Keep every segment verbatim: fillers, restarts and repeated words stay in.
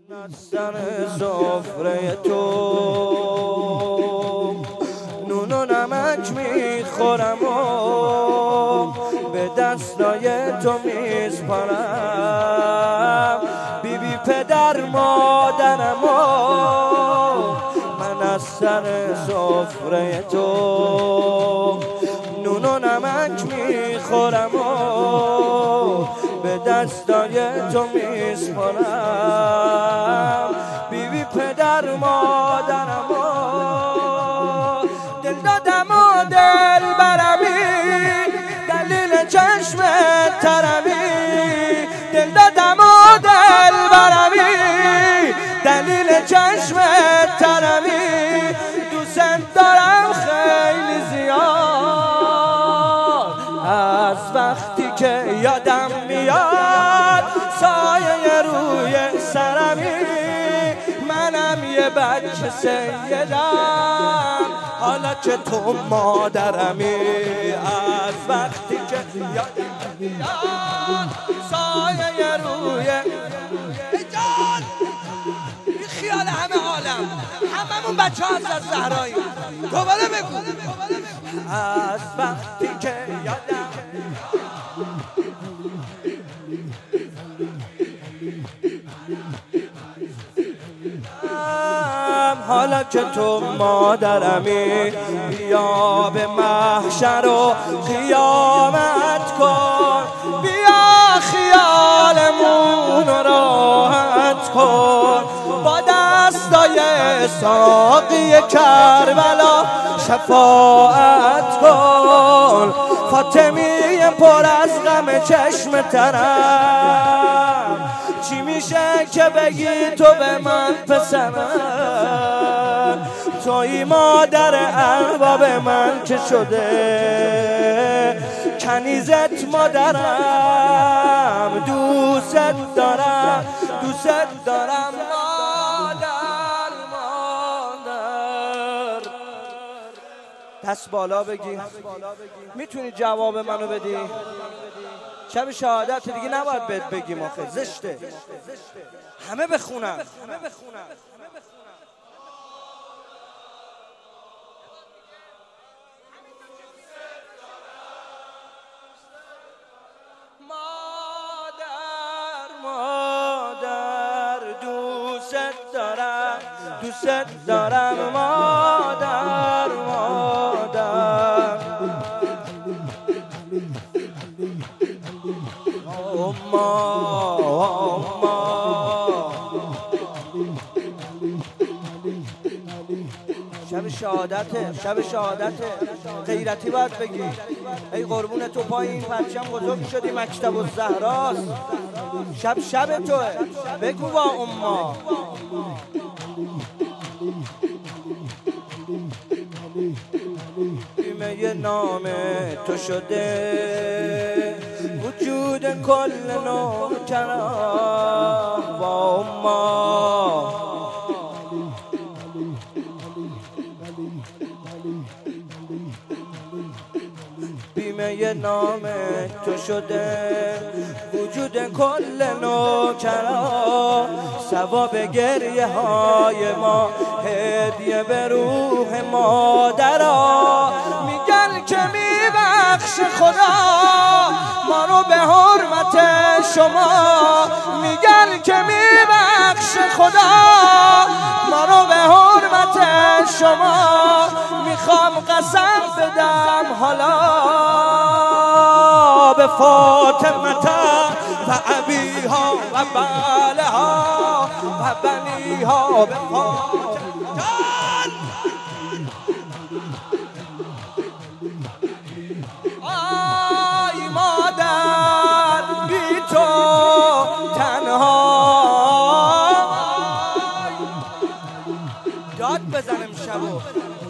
سر سفره تو نون و نمک میخورم و به دستای تو میسپارم. بی بی پدر مادرم و من از سر سفره تو نون و نمک میخورم و به دستای تو میسپارم. بی بی پدر مادرم و دل دادم و دل برمی دلیل چشم ترمی. دل دادم و دل برمی دلیل چشم ترمی. دوست دارم خیلی زیاد از وقتی که یادم میاد سایه روی سرمی. منم یه بچه سیدم حالا که تو مادرمی. از وقتی که یادم میاد سایه روی جان بی خیال همه عالم هممون بچه ها از زهرایی. دوباره بگو از وقتی که یادم حالا که تو مادرمی. بیا به محشر و قیامت کن، بیا خیالمون راحت کن. با دستای ساقی کربلا شفاعت کن. فاطمی پر از غم چشم ترم. چی میشه که بگی تو به من پسرم؟ توی مادر ارباب من که شده کنیزت مادرم. دوست دارم دوست دارم مادر مادر. دست بالا بگی. میتونی جواب منو بدی؟ شب شهادت دیگه نباید بهت بگیم آخه زشته. همه بخونن. مادر مادر دوست دارم دوست دارم مادر مادر. اما اما شب شهادته شب شهادته غیرتی باید بگی. ای قربون تو پایین پرچم بزرگ شدی مکتب الزهراست. شب شب توه بگو با اما. بیمه نام تو شده وجود کل نوکران با اما. بیمه نام تو شده وجود کل نوکران. ثواب گریه های ما هدیه به روح مادرها. میگن که میبخش خدا ما رو به حرمت شما. میگن که میبخش خدا ما رو به حرمت شما. میخوام قسم بدم حالا به فاطمه و ابیها و بالها و بنیها به فاطمه جان. آی مادر بی تو تنها. داد بزنم شبو.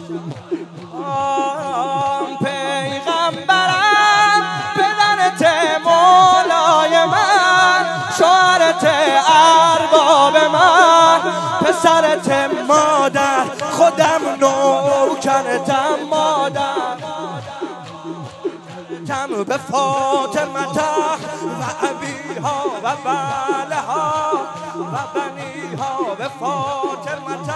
آم پیغمبرم پدرت مولای من. شوهرت ارباب من. پسرت مادر خودم نوکرتم مادر. تم به فاطمه و ابیها و بالها و بنیها به فاطمه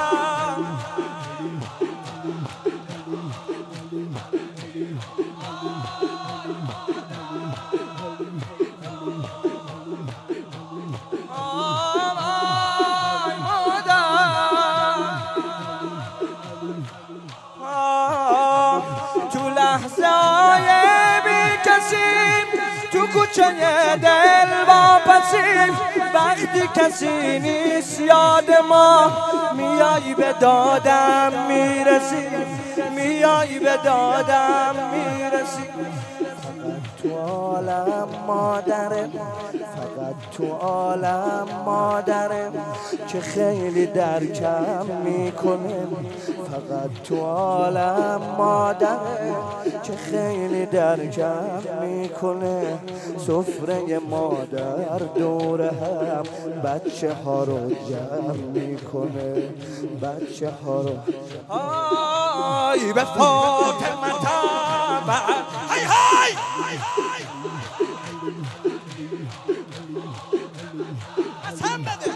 تو کوچه دل واپسیم وقتی کسی نیست یاد ما میایی به دادم میرسی میایی به دادم میرسی فقط تو عالم مادره فقط تو عالم مادره که خیلی درکم میکنه فقط تو عالم مادره که خیلی درکم میکنه سفره مادر دور هم بچه ها رو جمع میکنه بچه ها رو آی به فاطمه تا های های قسم بده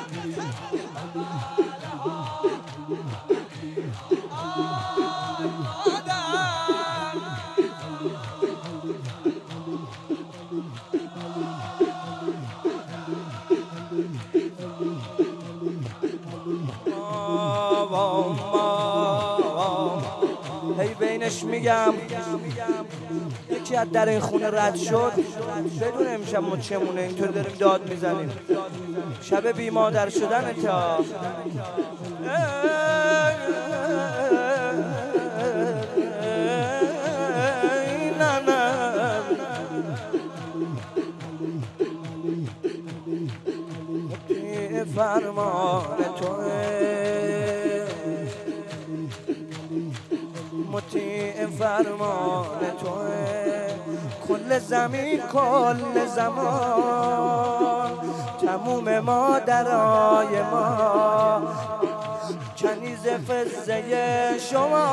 هی بینش میگم یکی از در این خونه رد شد بدون امشب ما چمونه اینطور داریم داد میزنیم شب بی مادر شدن تا نه نه فرمان توه مطیع فرمان توه کل زمین کل زمان تموم مادرای ما کنیز فزه شما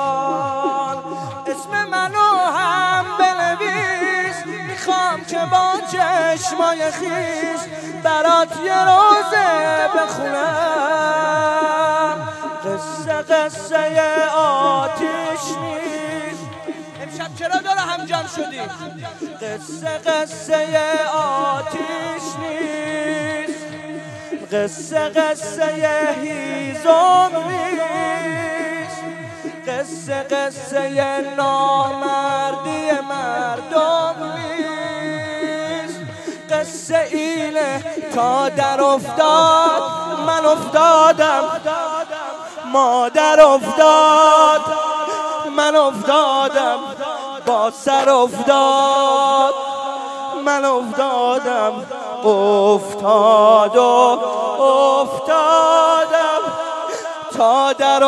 اسم منو هم بنویس میخوام که با چشمای خیس برات یه روزه بخونم قصه قصه آتیش نیست امشب چرا داره هم جمع شدی قصه قصه آتیش نیست قصه قصه هیزم نیست قصه قصه نامردی مردم نیست قصه اینه تا در افتاد من افتادم مادر افتاد من افتادم با سر افتاد من افتادم افتاد و افتادم تا در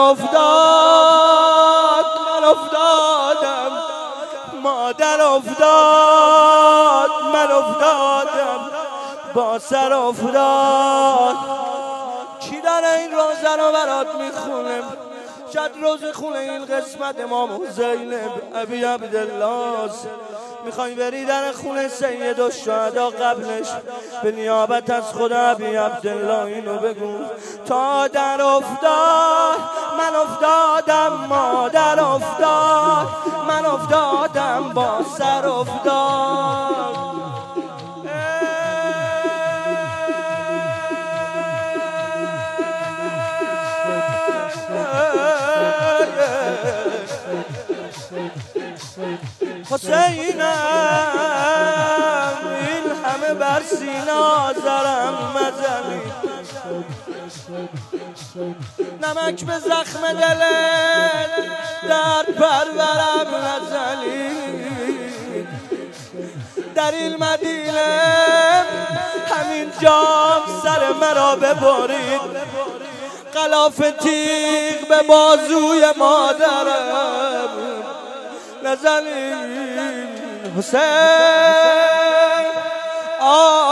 افتاد من افتادم مادر افتاد من افتادم با سر افتاد کی داره این روزه رو برات میخونه شاید روز خونه این قسمت امام زینب ابی عبدالله میخوای بری در خونه سید الشهدا قبلش به نیابت از خدا ابی عبدالله اینو بگو تا در افتاد من افتادم مادر افتاد من افتادم با سر افتاد حسینم این همه بر سینا زرم مزنی نمک به زخم دلت درد پرورم نزنی در این مدینه همین جام سر مرا ببرید غلاف تیغ به بازوی مادرم نزنید حسین آه